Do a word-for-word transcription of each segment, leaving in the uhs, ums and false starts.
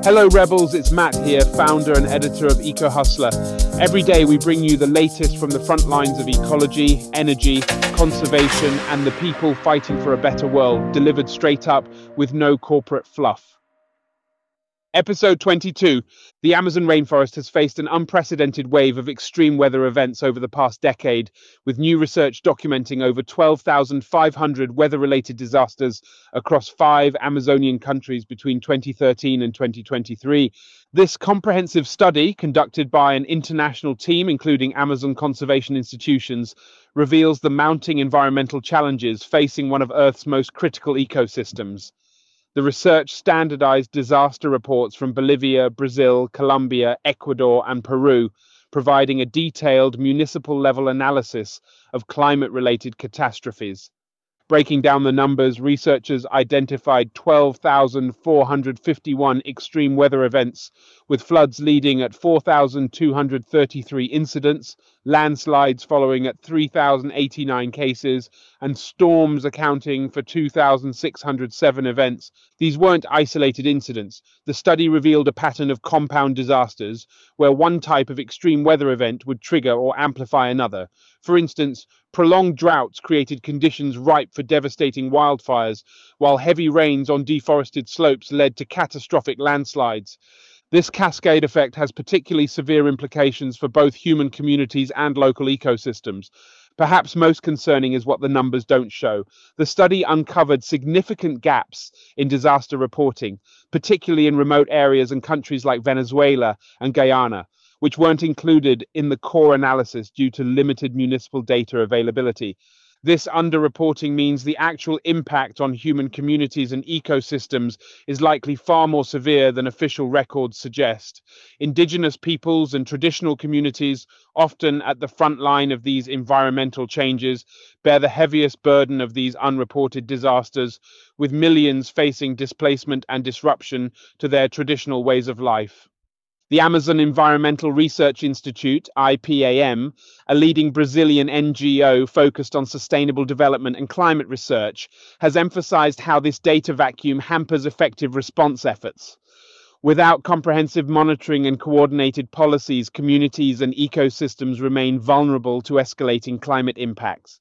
Hello Rebels, it's Matt here, founder and editor of Eco Hustler. Every day we bring you the latest from the front lines of ecology, energy, conservation and the people fighting for a better world, delivered straight up with no corporate fluff. Episode twenty-two. The Amazon rainforest has faced an unprecedented wave of extreme weather events over the past decade, with new research documenting over twelve thousand five hundred weather-related disasters across five Amazonian countries between twenty thirteen and twenty twenty-three. This comprehensive study, conducted by an international team including Amazon conservation institutions, reveals the mounting environmental challenges facing one of Earth's most critical ecosystems. The research standardized disaster reports from Bolivia, Brazil, Colombia, Ecuador, and Peru, providing a detailed municipal-level analysis of climate-related catastrophes. Breaking down the numbers, researchers identified twelve thousand four hundred fifty-one extreme weather events, with floods leading at four thousand two hundred thirty-three incidents, landslides following at three thousand eighty-nine cases, and storms accounting for two thousand six hundred seven events. These weren't isolated incidents. The study revealed a pattern of compound disasters, where one type of extreme weather event would trigger or amplify another. For instance, prolonged droughts created conditions ripe for devastating wildfires, while heavy rains on deforested slopes led to catastrophic landslides. This cascade effect has particularly severe implications for both human communities and local ecosystems. Perhaps most concerning is what the numbers don't show. The study uncovered significant gaps in disaster reporting, particularly in remote areas and countries like Venezuela and Guyana, which weren't included in the core analysis due to limited municipal data availability. This underreporting means the actual impact on human communities and ecosystems is likely far more severe than official records suggest. Indigenous peoples and traditional communities, often at the front line of these environmental changes, bear the heaviest burden of these unreported disasters, with millions facing displacement and disruption to their traditional ways of life. The Amazon Environmental Research Institute, I P A M, a leading Brazilian N G O focused on sustainable development and climate research, has emphasized how this data vacuum hampers effective response efforts. Without comprehensive monitoring and coordinated policies, communities and ecosystems remain vulnerable to escalating climate impacts.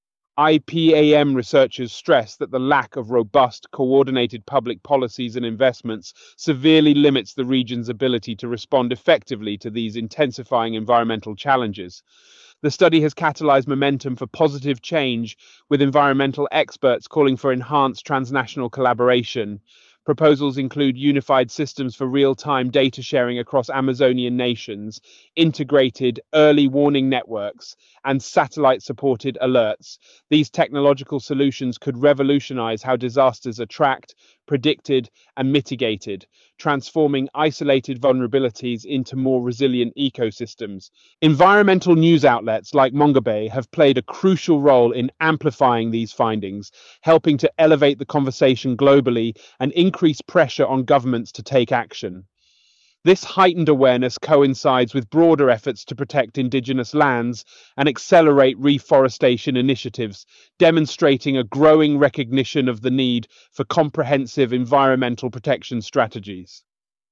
I P A M researchers stress that the lack of robust, coordinated public policies and investments severely limits the region's ability to respond effectively to these intensifying environmental challenges. The study has catalyzed momentum for positive change, with environmental experts calling for enhanced transnational collaboration. Proposals include unified systems for real-time data sharing across Amazonian nations, integrated early warning networks, and satellite-supported alerts. These technological solutions could revolutionize how disasters are tracked, predicted, and mitigated, transforming isolated vulnerabilities into more resilient ecosystems. Environmental news outlets like Mongabay have played a crucial role in amplifying these findings, helping to elevate the conversation globally and increase pressure on governments to take action. This heightened awareness coincides with broader efforts to protect indigenous lands and accelerate reforestation initiatives, demonstrating a growing recognition of the need for comprehensive environmental protection strategies.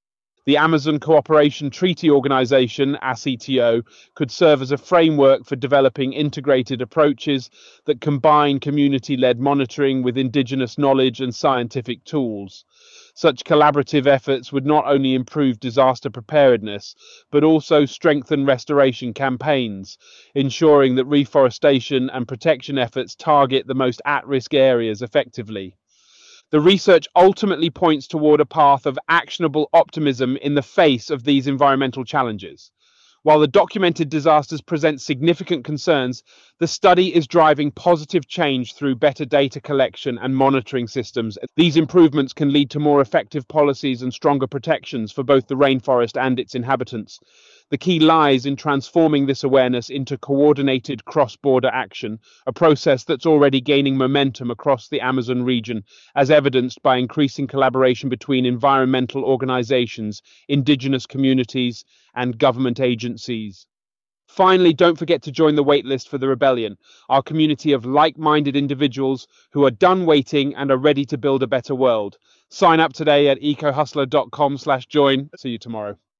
The Amazon Cooperation Treaty Organization, A C T O, could serve as a framework for developing integrated approaches that combine community-led monitoring with indigenous knowledge and scientific tools. Such collaborative efforts would not only improve disaster preparedness, but also strengthen restoration campaigns, ensuring that reforestation and protection efforts target the most at-risk areas effectively. The research ultimately points toward a path of actionable optimism in the face of these environmental challenges. While the documented disasters present significant concerns, the study is driving positive change through better data collection and monitoring systems. These improvements can lead to more effective policies and stronger protections for both the rainforest and its inhabitants. The key lies in transforming this awareness into coordinated cross-border action, a process that's already gaining momentum across the Amazon region, as evidenced by increasing collaboration between environmental organizations, indigenous communities, and government agencies. Finally, don't forget to join the waitlist for the Rebellion, our community of like-minded individuals who are done waiting and are ready to build a better world. Sign up today at ecohustler dot com slash join. See you tomorrow.